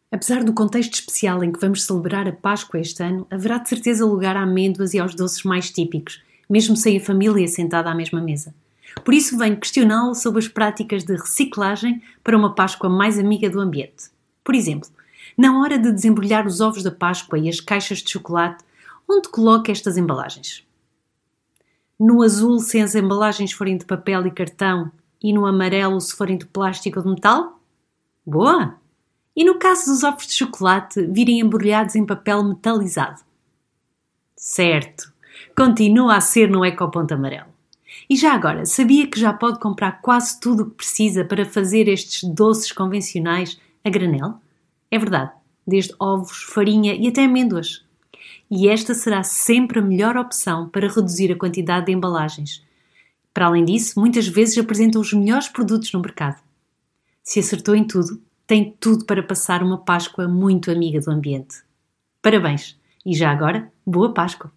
Apesar do contexto especial em que vamos celebrar a Páscoa este ano, haverá de certeza lugar a amêndoas e aos doces mais típicos, mesmo sem a família sentada à mesma mesa. Por isso venho questioná-lo sobre as práticas de reciclagem para uma Páscoa mais amiga do ambiente. Por exemplo, na hora de desembrulhar os ovos da Páscoa e as caixas de chocolate, onde coloca estas embalagens? No azul, se as embalagens forem de papel e cartão, e no amarelo, se forem de plástico ou de metal? Boa! E no caso dos ovos de chocolate virem embrulhados em papel metalizado? Certo! Continua a ser no ecoponto amarelo. E já agora, sabia que já pode comprar quase tudo o que precisa para fazer estes doces convencionais a granel? É verdade, desde ovos, farinha e até amêndoas. E esta será sempre a melhor opção para reduzir a quantidade de embalagens. Para além disso, muitas vezes apresentam os melhores produtos no mercado. Se acertou em tudo, tem tudo para passar uma Páscoa muito amiga do ambiente. Parabéns! E já agora, boa Páscoa!